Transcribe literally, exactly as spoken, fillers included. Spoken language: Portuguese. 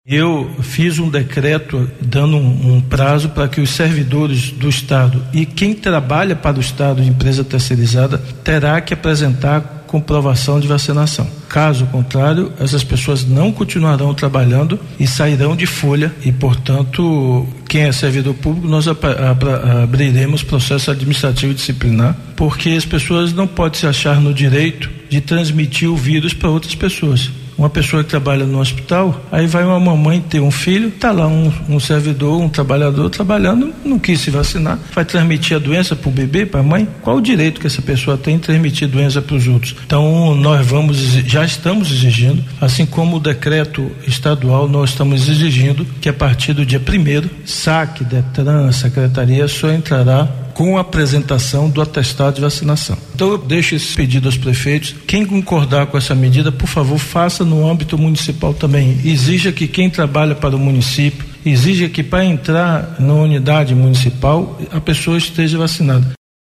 Eu fiz um decreto dando um, um prazo para que os servidores do Estado e quem trabalha para o Estado de empresa terceirizada terá que apresentar comprovação de vacinação. Caso contrário, essas pessoas não continuarão trabalhando e sairão de folha e, portanto, quem é servidor público, nós abriremos processo administrativo disciplinar, porque as pessoas não podem se achar no direito de transmitir o vírus para outras pessoas. Uma pessoa que trabalha no hospital, aí vai uma mamãe ter um filho, tá lá um, um servidor, um trabalhador trabalhando, não quis se vacinar, vai transmitir a doença para o bebê, para a mãe? Qual o direito que essa pessoa tem de transmitir doença para os outros? Então, nós vamos, já estamos exigindo, assim como o decreto estadual, nós estamos exigindo que a partir do dia primeiro, S A C, Detran, Secretaria, só entrará com a apresentação do atestado de vacinação. Então eu deixo esse pedido aos prefeitos, quem concordar com essa medida, por favor, faça no âmbito municipal também, exija que quem trabalha para o município, exija que para entrar na unidade municipal a pessoa esteja vacinada.